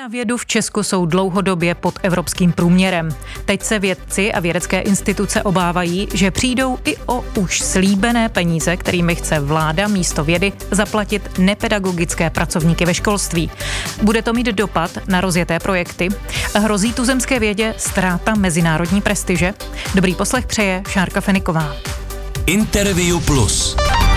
na vědu v Česku jsou dlouhodobě pod evropským průměrem. Teď se vědci a vědecké instituce obávají, že přijdou i o už slíbené peníze, kterými chce vláda místo vědy zaplatit nepedagogické pracovníky ve školství. Bude to mít dopad na rozjeté projekty? Hrozí tuzemské vědě ztráta mezinárodní prestiže? Dobrý poslech přeje Šárka Feniková. Interview Plus.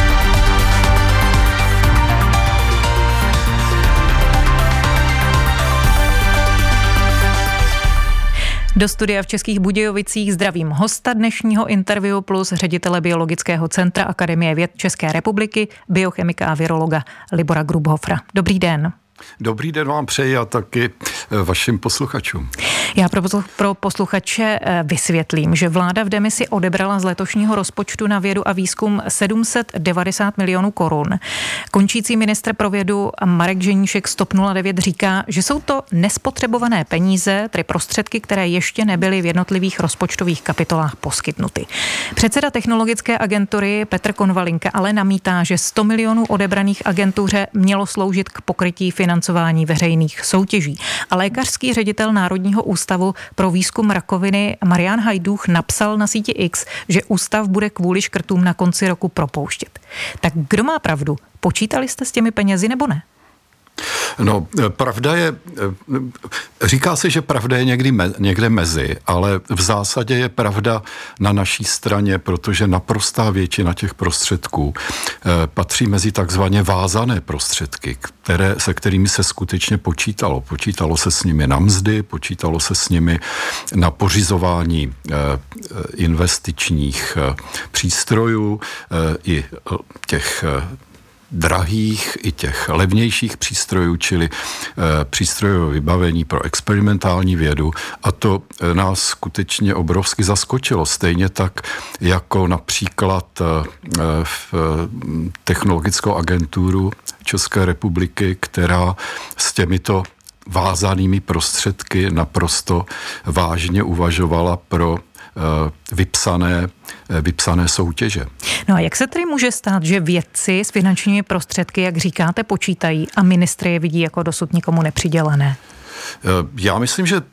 Do studia v Českých Budějovicích zdravím hosta dnešního Interview Plus, ředitele Biologického centra Akademie věd České republiky, biochemika a virologa Libora Grubhoffera. Dobrý den. Dobrý den vám přeji a taky vašim posluchačům. Já pro posluchače vysvětlím, že vláda v demisi odebrala z letošního rozpočtu na vědu a výzkum 790 milionů korun. Končící ministr pro vědu Marek Ženíšek z TOP 09 říká, že jsou to nespotřebované peníze, tedy prostředky, které ještě nebyly v jednotlivých rozpočtových kapitolách poskytnuty. Předseda technologické agentury Petr Konvalinka ale namítá, že 100 milionů odebraných agentuře mělo sloužit k pokrytí financování veřejných soutěží. A lékařský ředitel Národního ústavu pro výzkum rakoviny Marián Hajdúch napsal na síti X, že ústav bude kvůli škrtům na konci roku propouštět. Tak kdo má pravdu? Počítali jste s těmi penězi nebo ne? No, pravda je, říká se, že pravda je někde mezi, ale v zásadě je pravda na naší straně, protože naprostá většina těch prostředků patří mezi takzvaně vázané prostředky, se kterými se skutečně počítalo. Počítalo se s nimi na mzdy, počítalo se s nimi na pořizování investičních přístrojů i těch drahých i těch levnějších přístrojů, čili přístrojové vybavení pro experimentální vědu, a to nás skutečně obrovsky zaskočilo. Stejně tak jako například v technologickou agenturu České republiky, která s těmito vázanými prostředky naprosto vážně uvažovala pro vypsané soutěže. No a jak se tedy může stát, že vědci s finančními prostředky, jak říkáte, počítají a ministry je vidí jako dosud nikomu nepřidělené? Já myslím, že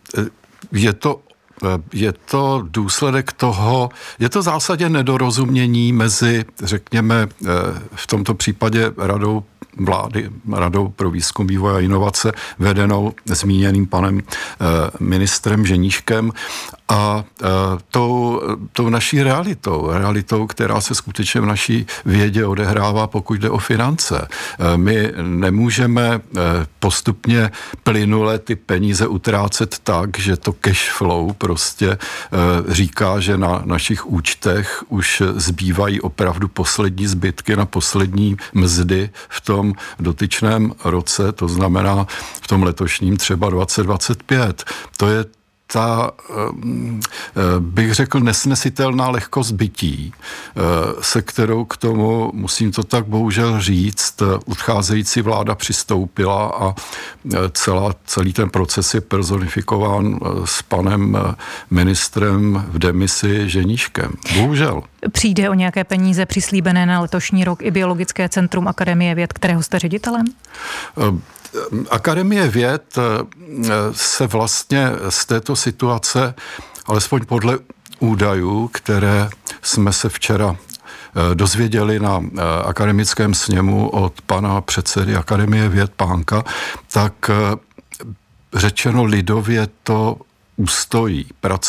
je to důsledek toho, je to v zásadě nedorozumění mezi, řekněme, v tomto případě Radou pro výzkum, vývoj a inovace, vedenou zmíněným panem ministrem Ženíškem, a tou naší realitou, která se skutečně v naší vědě odehrává, pokud jde o finance. My nemůžeme postupně plynule ty peníze utrácet tak, že to cash flow prostě říká, že na našich účtech už zbývají opravdu poslední zbytky na poslední mzdy v tom dotyčném roce, to znamená v tom letošním třeba 2025. To je ta, bych řekl, nesnesitelná lehkost bytí, se kterou k tomu, musím to tak bohužel říct, odcházející vláda přistoupila a celý ten proces je personifikován s panem ministrem v demisi Ženíškem. Bohužel. Přijde o nějaké peníze přislíbené na letošní rok i Biologické centrum Akademie věd, kterého jste ředitelem? Akademie věd se vlastně z této situace, alespoň podle údajů, které jsme se včera dozvěděli na akademickém sněmu od pana předsedy Akademie věd Pánka, tak řečeno lidově to ustojí.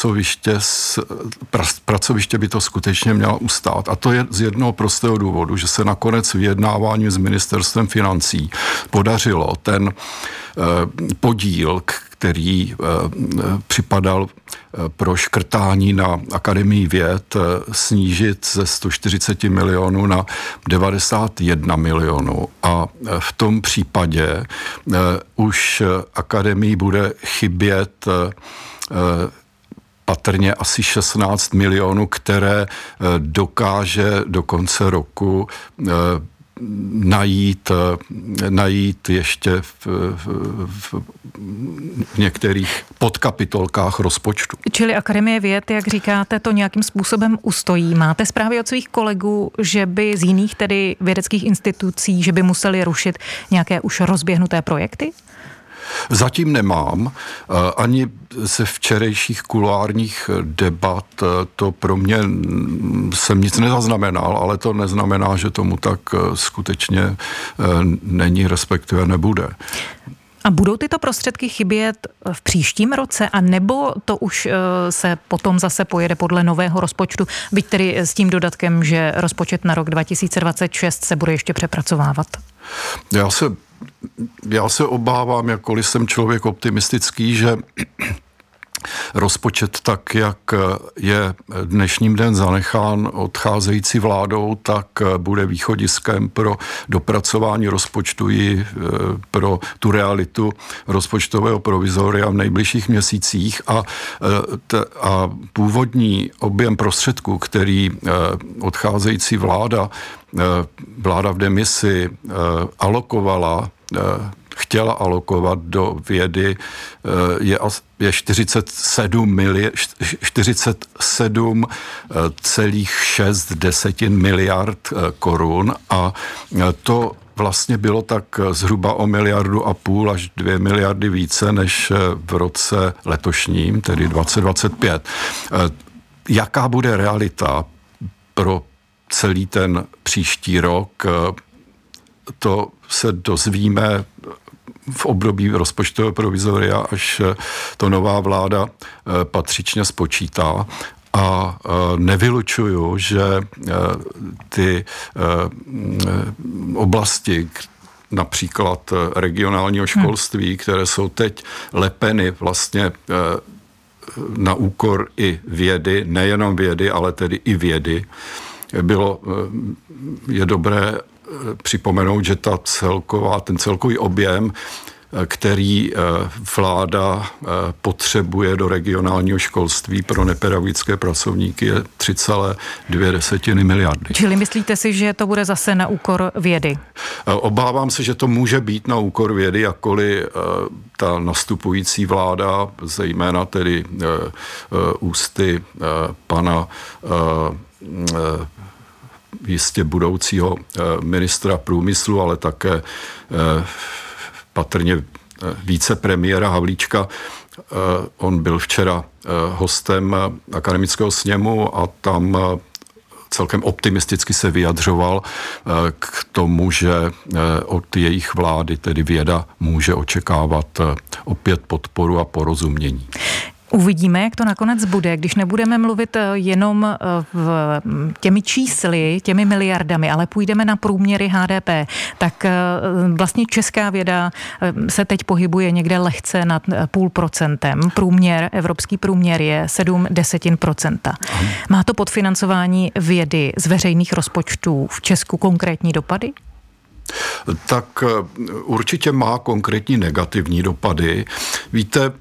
Pracoviště by to skutečně mělo ustát. A to je z jednoho prostého důvodu, že se nakonec vyjednávání s ministerstvem financí podařilo ten podíl, který připadal pro škrtání na Akademii věd, snížit ze 140 milionů na 91 milionů. A v tom případě už Akademii bude chybět patrně asi 16 milionů, které dokáže do konce roku najít ještě v některých podkapitolkách rozpočtu. Čili Akademie věd, jak říkáte, to nějakým způsobem ustojí. Máte zprávy od svých kolegů, že by z jiných tedy vědeckých institucí, že by museli rušit nějaké už rozběhnuté projekty? Zatím nemám. Ani ze včerejších kuloárních debat to pro mě jsem nic nezaznamenal, ale to neznamená, že tomu tak skutečně není, respektive nebude. A budou tyto prostředky chybět v příštím roce, a nebo to už se potom zase pojede podle nového rozpočtu, byť tedy s tím dodatkem, že rozpočet na rok 2026 se bude ještě přepracovávat? Já se obávám, jakkoliv jsem člověk optimistický, že rozpočet tak, jak je dnešním den zanechán odcházející vládou, tak bude východiskem pro dopracování rozpočtu i pro tu realitu rozpočtového provizoria v nejbližších měsících a původní objem prostředků, který odcházející vláda v demisi chtěla alokovat do vědy, je 47,6 miliard korun a to vlastně bylo tak zhruba o 1,5 miliardy až 2 miliardy více než v roce letošním, tedy 2025. Jaká bude realita pro celý ten příští rok, to se dozvíme v období rozpočtového provizoria, až to nová vláda patřičně spočítá. A nevylučuju, že ty oblasti, například regionálního školství, které jsou teď lepeny vlastně na úkor i vědy, nejenom vědy, ale tedy i vědy, je dobré připomenout, že ten celkový objem, který vláda potřebuje do regionálního školství pro nepedagogické pracovníky, je 3,2 miliardy. Čili myslíte si, že to bude zase na úkor vědy? Obávám se, že to může být na úkor vědy, jakkoliv ta nastupující vláda, zejména tedy ústy pana jistě budoucího ministra průmyslu, ale také patrně vicepremiéra Havlíčka. On byl včera hostem akademického sněmu a tam celkem optimisticky se vyjadřoval k tomu, že od jejich vlády, tedy věda, může očekávat opět podporu a porozumění. Uvidíme, jak to nakonec bude, když nebudeme mluvit jenom těmi čísly, těmi miliardami, ale půjdeme na průměry HDP, tak vlastně česká věda se teď pohybuje někde lehce nad 0,5%. Evropský průměr je 0,7%. Má to podfinancování vědy z veřejných rozpočtů v Česku konkrétní dopady? Tak určitě má konkrétní negativní dopady. Víte,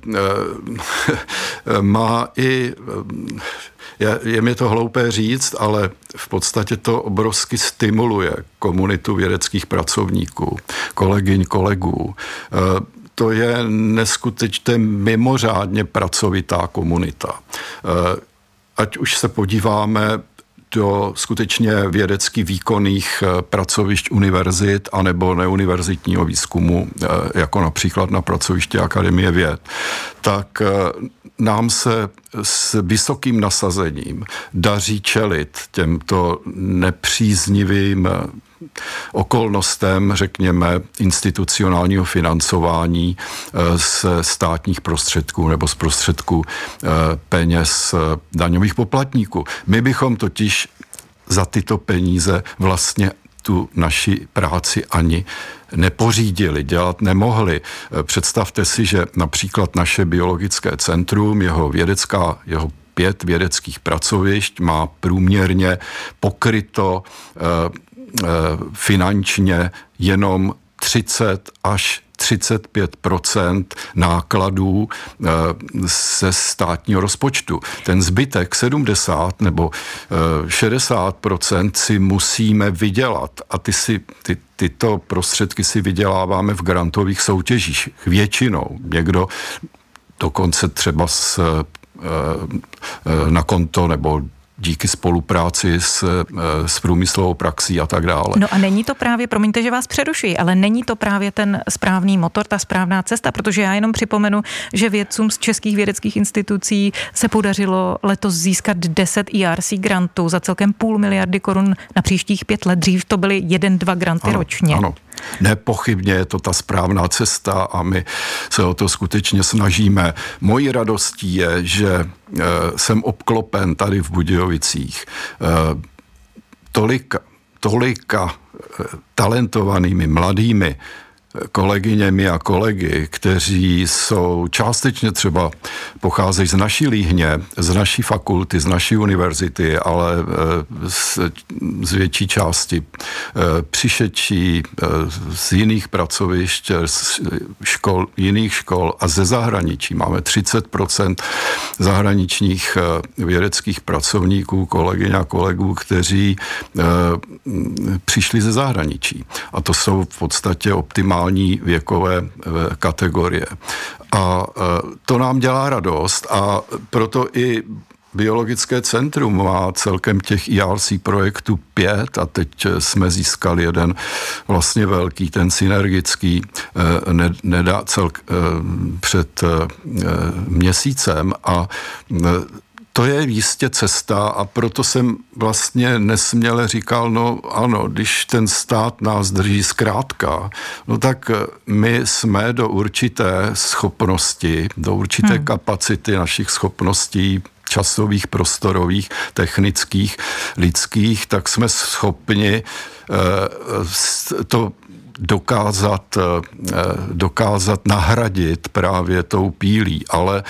má i, je mi to hloupé říct, ale v podstatě to obrovsky stimuluje komunitu vědeckých pracovníků, kolegyň, kolegů. To je neskutečně mimořádně pracovitá komunita. Ať už se podíváme do skutečně vědecky výkonných pracovišť univerzit anebo neuniverzitního výzkumu, jako například na pracovišti Akademie věd, tak nám se s vysokým nasazením daří čelit těmto nepříznivým okolnostem, řekněme, institucionálního financování z státních prostředků nebo z prostředků peněz daňových poplatníků. My bychom totiž za tyto peníze vlastně tu naši práci ani nepořídili, dělat nemohli. Představte si, že například naše biologické centrum, jeho 5 vědeckých pracovišť má průměrně pokryto finančně jenom 30 až 35% nákladů ze státního rozpočtu. Ten zbytek 70 nebo 60% si musíme vydělat a tyto prostředky si vyděláváme v grantových soutěžích většinou. Někdo dokonce třeba na konto nebo díky spolupráci s průmyslovou praxí a tak dále. No a není to právě, promiňte, že vás přerušuji, ale není to právě ten správný motor, ta správná cesta, protože já jenom připomenu, že vědcům z českých vědeckých institucí se podařilo letos získat 10 ERC grantů za celkem 500 miliardy korun na příštích 5 let. Dřív to byly 1-2 granty ročně. Ano. Nepochybně je to ta správná cesta a my se o to skutečně snažíme. Mojí radostí je, že jsem obklopen tady v Budějovicích tolika talentovanými mladými kolegyněmi a kolegy, kteří jsou částečně třeba pocházejí z naší Líhně, z naší fakulty, z naší univerzity, ale z větší části přišedší z jiných pracovišť, z jiných škol a ze zahraničí. Máme 30% zahraničních vědeckých pracovníků, kolegyň a kolegů, kteří přišli ze zahraničí. A to jsou v podstatě optimální věkové kategorie. A to nám dělá radost a proto i Biologické centrum má celkem těch ERC projektů 5 a teď jsme získali jeden vlastně velký, ten synergický před měsícem a to je jistě cesta a proto jsem vlastně nesměle říkal, no ano, když ten stát nás drží zkrátka, no tak my jsme do určité schopnosti, do určité kapacity našich schopností časových, prostorových, technických, lidských, tak jsme schopni to dokázat nahradit právě tou pílí, ale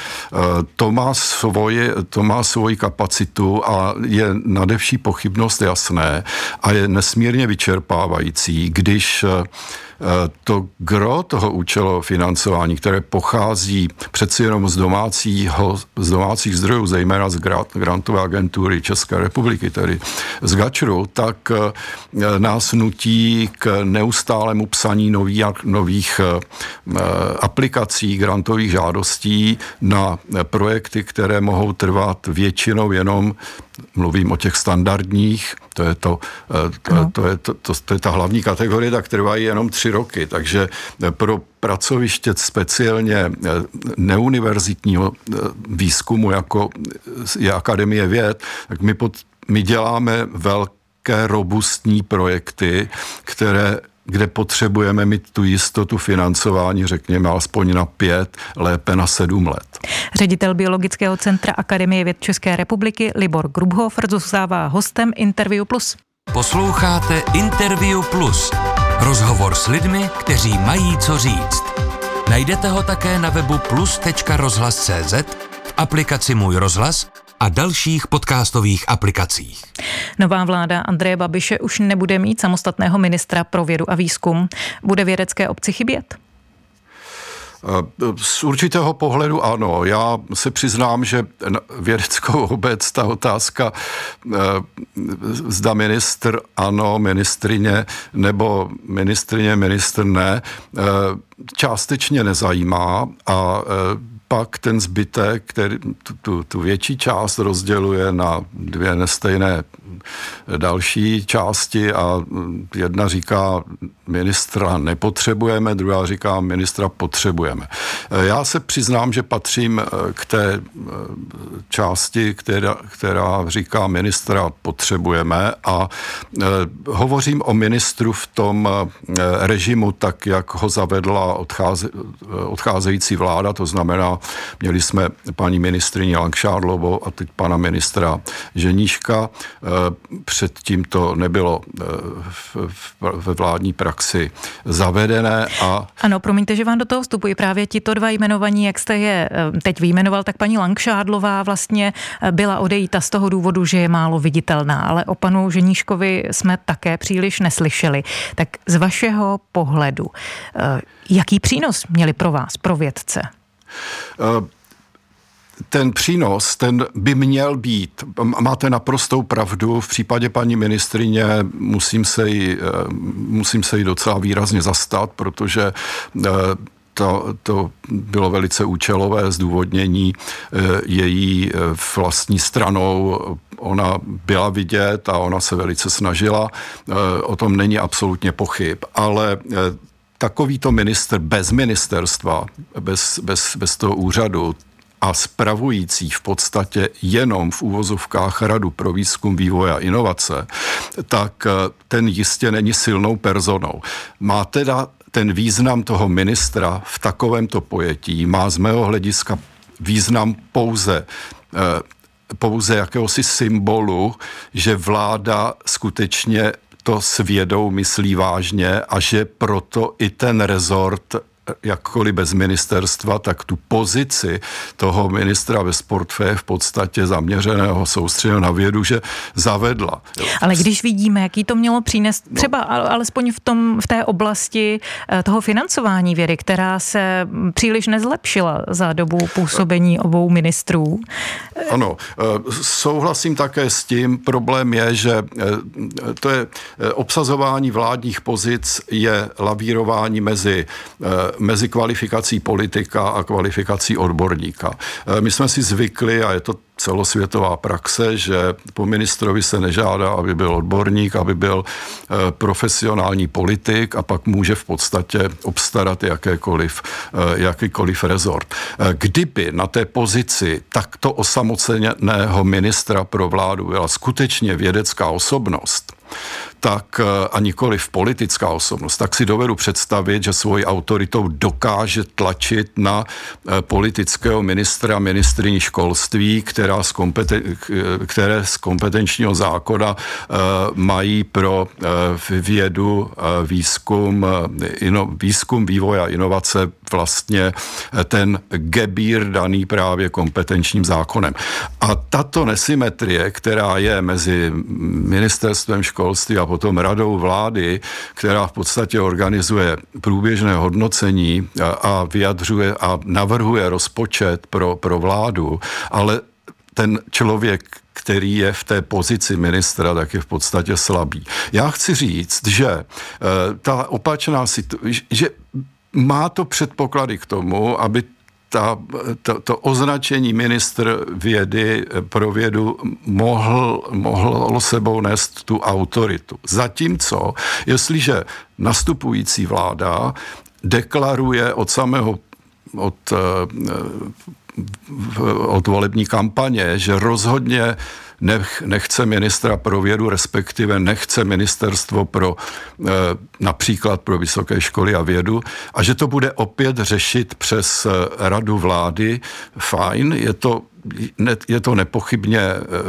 to má svoji kapacitu a je nade vší pochybnost jasné a je nesmírně vyčerpávající, když to gro toho účelového financování, které pochází přeci jenom z domácích zdrojů, zejména z grantové agentury České republiky, tedy z GAČRu, tak nás nutí k neustálému psaní nových aplikací, grantových žádostí na projekty, které mohou trvat většinou jenom, mluvím o těch standardních, to je ta hlavní kategorie, tak trvají jenom 3 roky, takže pro pracoviště speciálně neuniverzitního výzkumu, jako je Akademie věd, tak my děláme velké robustní projekty, kde potřebujeme mít tu jistotu financování, řekněme, alespoň na 5, lépe na 7 let. Ředitel Biologického centra Akademie věd České republiky Libor Grubhofer zůstává hostem Interview Plus. Posloucháte Interview Plus. Rozhovor s lidmi, kteří mají co říct. Najdete ho také na webu plus.rozhlas.cz, v aplikaci Můj rozhlas a dalších podcastových aplikacích. Nová vláda Andreje Babiše už nebude mít samostatného ministra pro vědu a výzkum. Bude vědecké obci chybět? Z určitého pohledu ano. Já se přiznám, že vědeckou obec ta otázka zda ministr ano, ministrině nebo ministr ne, částečně nezajímá a pak ten zbytek, který tu větší část rozděluje na 2 nestejné další části a jedna říká, ministra nepotřebujeme, druhá říká, ministra potřebujeme. Já se přiznám, že patřím k té části, která říká, ministra potřebujeme a hovořím o ministru v tom režimu tak, jak ho zavedla odcházející vláda, to znamená, měli jsme paní ministryni Langšádlovou a teď pana ministra Ženíška. Předtím to nebylo ve vládní praxi zavedené. Ano, promiňte, že vám do toho vstupuji. Právě tito 2 jmenovaní, jak jste je teď vyjmenoval, tak paní Langšádlová vlastně byla odejita z toho důvodu, že je málo viditelná, ale o panu Ženíškovi jsme také příliš neslyšeli. Tak z vašeho pohledu, jaký přínos měli pro vás, pro vědce? Ten přínos, ten by měl být, máte naprostou pravdu, v případě paní ministryně musím se jí docela výrazně zastat, protože to bylo velice účelové zdůvodnění její vlastní stranou. Ona byla vidět a ona se velice snažila. O tom není absolutně pochyb. Ale takovýto ministr bez ministerstva, bez toho úřadu a spravující v podstatě jenom v úvozovkách Radu pro výzkum, vývoj a inovace, tak ten jistě není silnou personou. Má teda ten význam toho ministra v takovémto pojetí, má z mého hlediska význam pouze jakéhosi symbolu, že vláda skutečně to s vědou myslí vážně a že proto i ten rezort, jakkoliv bez ministerstva, tak tu pozici toho ministra bez portfeje v podstatě zaměřeného, soustředěného na vědu, že zavedla. Ale když vidíme, jaký to mělo přinést, třeba alespoň v té oblasti toho financování vědy, která se příliš nezlepšila za dobu působení obou ministrů. Ano, souhlasím také s tím. Problém je, že to je obsazování vládních pozic je lavírování mezi kvalifikací politika a kvalifikací odborníka. My jsme si zvykli, a je to celosvětová praxe, že po ministrovi se nežádá, aby byl odborník, aby byl profesionální politik a pak může v podstatě obstarat jakýkoliv rezort. Kdyby na té pozici takto osamoceného ministra pro vládu byla skutečně vědecká osobnost, tak a nikoliv politická osobnost, tak si dovedu představit, že svojí autoritou dokáže tlačit na politického ministryni školství, které z kompetenčního zákona mají pro vědu, výzkum, vývoj a inovace vlastně ten gebír daný právě kompetenčním zákonem. A tato nesymetrie, která je mezi ministerstvem školství a potom radou vlády, která v podstatě organizuje průběžné hodnocení a vyjadřuje a navrhuje rozpočet pro vládu, ale ten člověk, který je v té pozici ministra, tak je v podstatě slabý. Já chci říct, že ta opačná situace, že má to předpoklady k tomu, aby to označení ministr vědy pro vědu mohlo sebou nést tu autoritu. Zatímco, jestliže nastupující vláda deklaruje od volební kampaně, že rozhodně nechce ministra pro vědu, respektive nechce ministerstvo například pro vysoké školy a vědu a že to bude opět řešit přes radu vlády, fajn, je to nepochybně,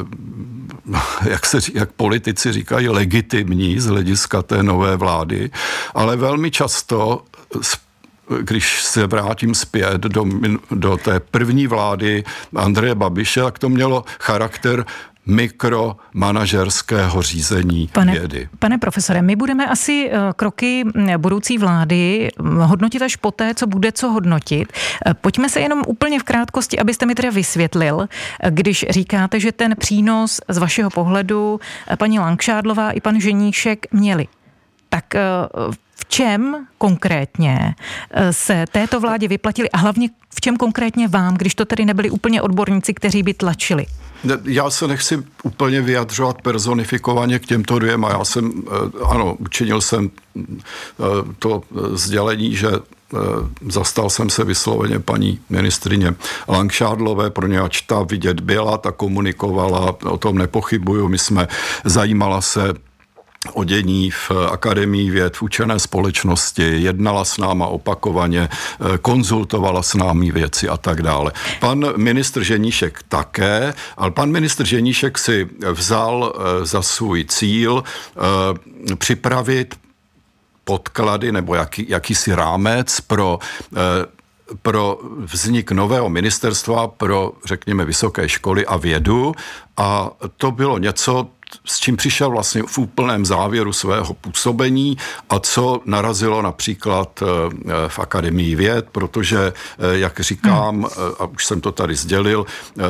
jak politici říkají, legitimní z hlediska té nové vlády, ale velmi často, když se vrátím zpět do té první vlády Andreje Babiše, tak to mělo charakter mikromanažerského řízení vědy. Pane profesore, my budeme asi kroky budoucí vlády hodnotit až poté, co bude co hodnotit. Pojďme se jenom úplně v krátkosti, abyste mi teda vysvětlil, když říkáte, že ten přínos z vašeho pohledu paní Langšádlová i pan Ženíšek měli. Tak v čem konkrétně se této vládě vyplatili a hlavně v čem konkrétně vám, když to tedy nebyli úplně odborníci, kteří by tlačili? Já se nechci úplně vyjadřovat personifikovaně k těmto dvěma. Já jsem, učinil jsem to sdělení, že zastal jsem se vysloveně paní ministryně Langšádlové, pro ně ač ta vidět byla, ta komunikovala, o tom nepochybuju, zajímala se o dění v Akademii věd, v učené společnosti, jednala s náma opakovaně, konzultovala s námi věci a tak dále. Pan ministr Ženíšek také, ale pan ministr Ženíšek si vzal za svůj cíl připravit podklady nebo jakýsi rámec pro vznik nového ministerstva pro, řekněme, vysoké školy a vědu a to bylo něco, s čím přišel vlastně v úplném závěru svého působení a co narazilo například v Akademii věd, protože, jak říkám, a už jsem to tady sdělil,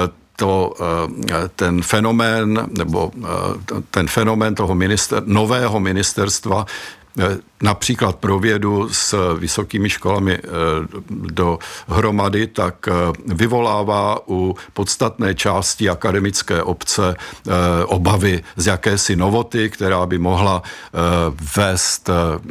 ten fenomén toho nového ministerstva například pro vědu s vysokými školami dohromady, tak vyvolává u podstatné části akademické obce obavy z jakési novoty, která by mohla vést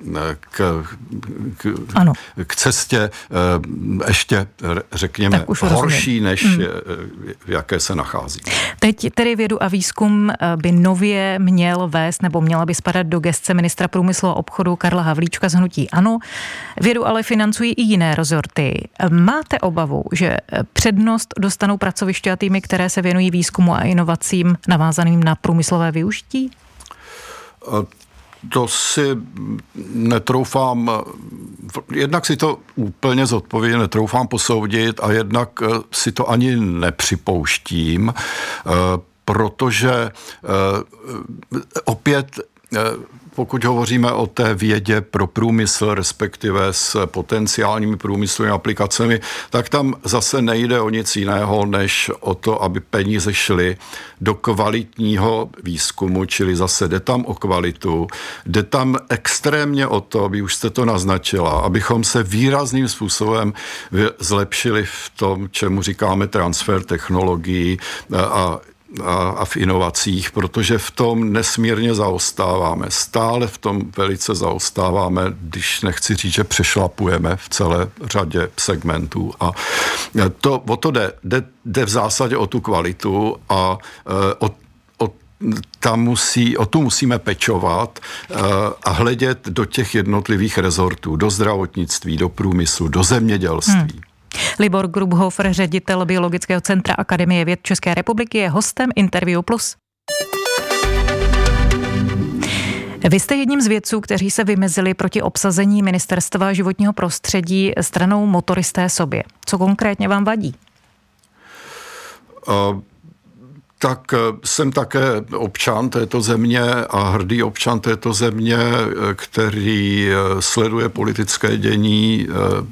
k cestě ještě, řekněme, horší, než v jaké se nachází. Teď tedy vědu a výzkum by nově měl vést, nebo měla by spadat do gesce ministra průmyslu a obchodu Karla Havlíčka z hnutí ANO. Vědu ale financují i jiné rezorty. Máte obavu, že přednost dostanou pracoviště a týmy, které se věnují výzkumu a inovacím navázaným na průmyslové využití? To si netroufám, jednak si to úplně zodpovědně netroufám posoudit a jednak si to ani nepřipouštím, protože opět, pokud hovoříme o té vědě pro průmysl, respektive s potenciálními průmyslovými aplikacemi, tak tam zase nejde o nic jiného, než o to, aby peníze šly do kvalitního výzkumu, čili zase jde tam o kvalitu, jde tam extrémně o to, aby už jste to naznačila, abychom se výrazným způsobem zlepšili v tom, čemu říkáme transfer technologií a v inovacích, protože v tom nesmírně zaostáváme. Stále v tom velice zaostáváme, když nechci říct, že přešlapujeme v celé řadě segmentů. A o to jde v zásadě o tu kvalitu a o tu musíme pečovat a hledět do těch jednotlivých rezortů, do zdravotnictví, do průmyslu, do zemědělství. Libor Grubhofer, ředitel Biologického centra Akademie věd České republiky, je hostem Interview Plus. Vy jste jedním z vědců, kteří se vymezili proti obsazení Ministerstva životního prostředí stranou motoristé sobě. Co konkrétně vám vadí? Tak jsem také občan této země a hrdý občan této země, který sleduje politické dění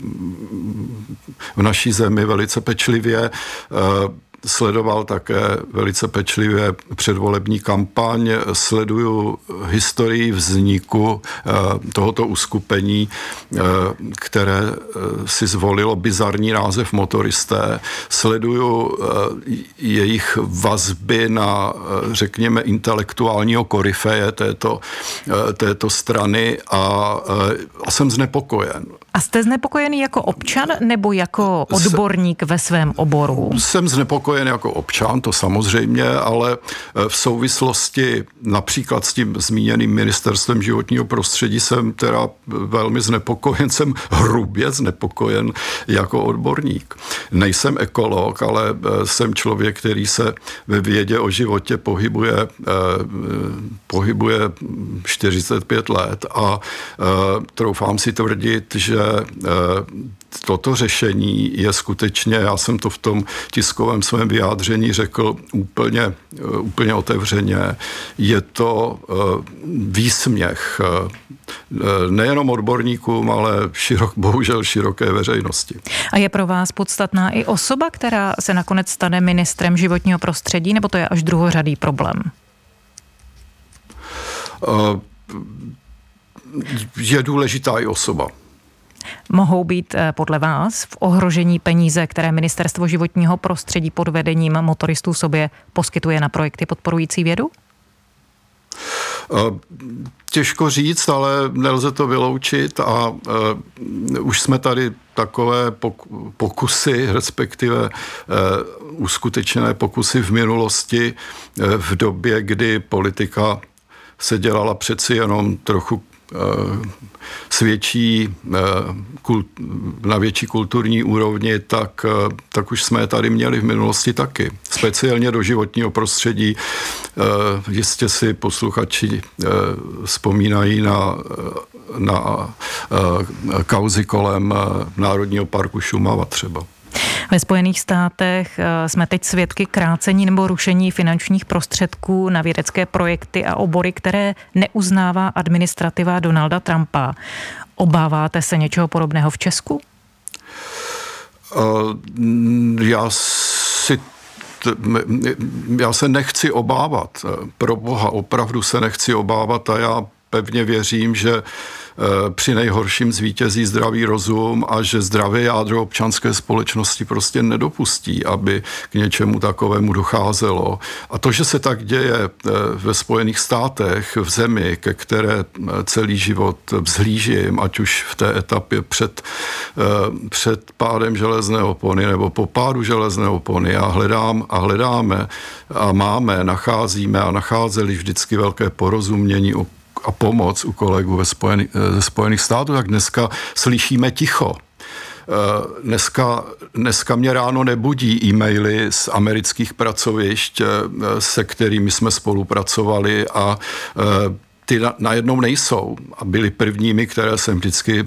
v naší zemi velice pečlivě. Sledoval také velice pečlivě předvolební kampaň, sleduju historii vzniku tohoto uskupení, které si zvolilo bizarní název motoristé, sleduju jejich vazby na, řekněme, intelektuálního koryfeje této strany a jsem znepokojen. A jste znepokojený jako občan nebo jako odborník ve svém oboru? Jsem znepokojen jako občan, to samozřejmě, ale v souvislosti například s tím zmíněným ministerstvem životního prostředí jsem teda velmi znepokojen, jsem hrubě znepokojen jako odborník. Nejsem ekolog, ale jsem člověk, který se ve vědě o životě pohybuje 45 let a troufám si tvrdit, že toto řešení je skutečně, já jsem to v tom tiskovém svém vyjádření řekl úplně otevřeně, je to výsměch nejenom odborníkům, ale bohužel široké veřejnosti. A je pro vás podstatná i osoba, která se nakonec stane ministrem životního prostředí, nebo to je až druhořadý problém? Je důležitá i osoba. Mohou být podle vás v ohrožení peníze, které Ministerstvo životního prostředí pod vedením motoristů sobě poskytuje na projekty podporující vědu? Těžko říct, ale nelze to vyloučit a už jsme tady takové pokusy, respektive uskutečněné pokusy v minulosti, v době, kdy politika se dělala přeci jenom trochu na větší kulturní úrovni, tak už jsme je tady měli v minulosti taky. Speciálně do životního prostředí. Jistě si posluchači vzpomínají na kauzy kolem Národního parku Šumava třeba. Ve Spojených státech jsme teď svědky krácení nebo rušení finančních prostředků na vědecké projekty a obory, které neuznává administrativa Donalda Trumpa. Obáváte se něčeho podobného v Česku? Já se nechci obávat. Pro Boha, opravdu se nechci obávat a já pevně věřím, že při nejhorším zvítězí zdravý rozum a že zdravé jádro občanské společnosti prostě nedopustí, aby k něčemu takovému docházelo. A to, že se tak děje ve Spojených státech, v zemi, ke které celý život vzhlížím, ať už v té etapě před pádem železné opony nebo po pádu železné opony a hledáme a nacházíme a nacházeli vždycky velké porozumění a pomoc u kolegů ze Spojených států, tak dneska slyšíme ticho. Dneska mě ráno nebudí e-maily z amerických pracovišť, se kterými jsme spolupracovali a ty najednou nejsou a byli prvními, které jsem vždycky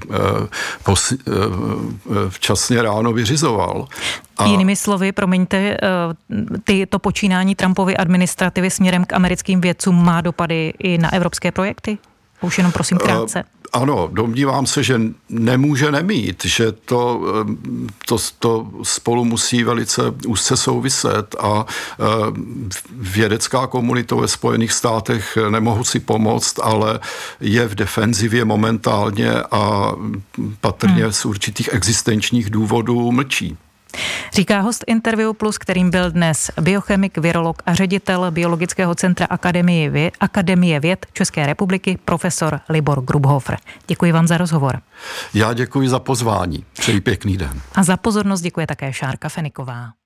včasně ráno vyřizoval. Jinými slovy, promiňte, to počínání Trumpovy administrativy směrem k americkým vědcům má dopady i na evropské projekty? Už jenom prosím krátce. Ano, domnívám se, že nemůže nemít, že to spolu musí velice úzce souviset a vědecká komunita ve Spojených státech, nemohu si pomoct, ale je v defenzivě momentálně a patrně z určitých existenčních důvodů mlčí. Říká host Interview Plus, kterým byl dnes biochemik, virolog a ředitel Biologického centra Akademie věd České republiky, profesor Libor Grubhofer. Děkuji vám za rozhovor. Já děkuji za pozvání. Přeji pěkný den. A za pozornost děkuje také Šárka Feniková.